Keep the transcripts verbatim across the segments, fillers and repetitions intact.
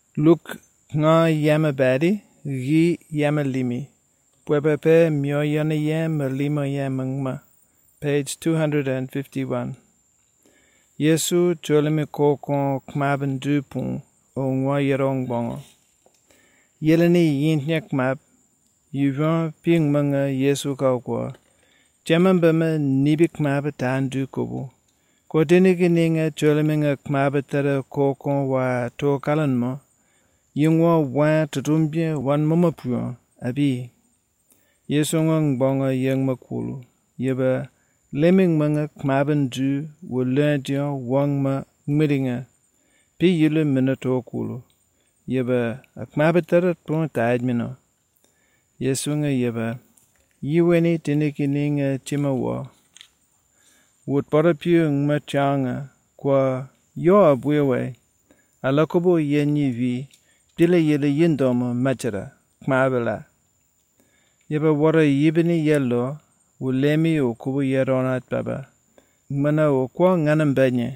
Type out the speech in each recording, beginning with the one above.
Luk nga yama badi, gi yama limi. Pwepepe myo yana yama lima yama ngma. Page two hundred fifty-one. Yesu cholemi kokon kmaben dupun o ngwa yerong bongo. Yeleni yintnyak map, yuvan ping manga Yesu kaukwa. Jaman bama nibik map tan du kobu. Kwa dinigininga choleminga kmabe tada kokon wa to kalan mo. Yungwa wan tutumbye wan mama puan abi. Yesu ngang bonga yang makulu. Yeba leming manga kmaben du wo lendion wang ma ngmidinga. Pi yule minato kulu. Yeba akmabe tada pun taadmino. Yesu nga yeba yiweni dinigininga chimawa. Would bother pew ngma changa kwa yo abwewe. Alakobo yenyi vi. Dile yele yindoma machara, kmabela. Yeba wara yibini yello, ulemi o kubu yeronat baba. Ngmana o kwa nganambenye.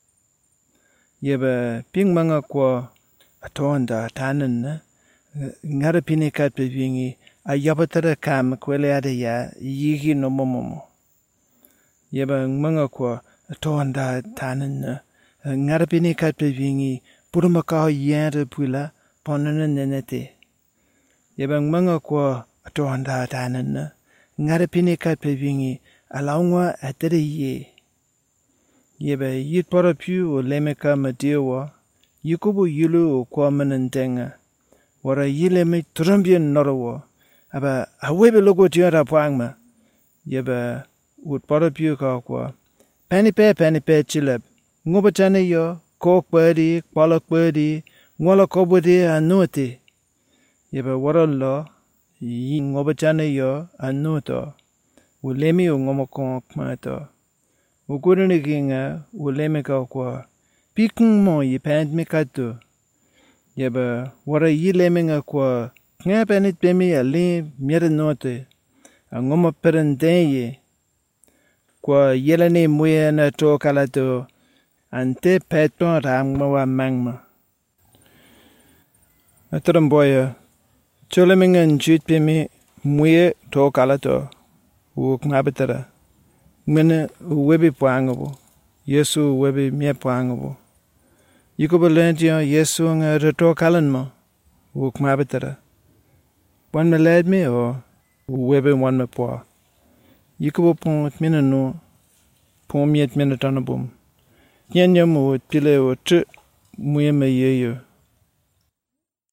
Yeba ping manga kwa atonda tanen na. Ngara pini katpe vingi, ayabatara kam kwele ade ya yigi no momomo. Yeba ngmanga kwa atonda tanen na. Ngara pini katpe vingi, purumakaho yere pula. Ponana nenete. Yeba ngmanga kwa atonda tanana. Ngara pini katpe vingi alaungwa atere ye. Yeba yit para piu o lemeka madiwa. Yukubu yulu o kwa manandenga. Wara yileme trumbien norowa. Aba awebe logo tiara pangma. Yeba ut para piu ka kwa. Panipe panipe chilep. Ngobachane yo kok badi kwalak badi. Ngwala kobode anote. Yeba wara lo, yi ngobachane yo anoto. Ulemi o ngomokon kmato. Ukurene ginga, ulemi ka kwa. Pikung mo yi pandmi kato. Yeba wara yi lemi nga kwa. Nga panit bemi ali mire note. A ngomo perendenye. Kwa yelane muye na to kalato. Ante peton ramma wa mangma. Ataramboya, choleminga njutpimi muye to kalato, u kmabitara. Ngmene uwebi puangabu, Yesu uwebi mie puangabu. Yukuba lendion Yesu nga reto kalanmo, u kmabitara. Wan me ledmi o uwebi wan me pua. Yukuba pon tmina nu, pon miet mina tanabum. Nyenyam u pile o tu muye me yeyo.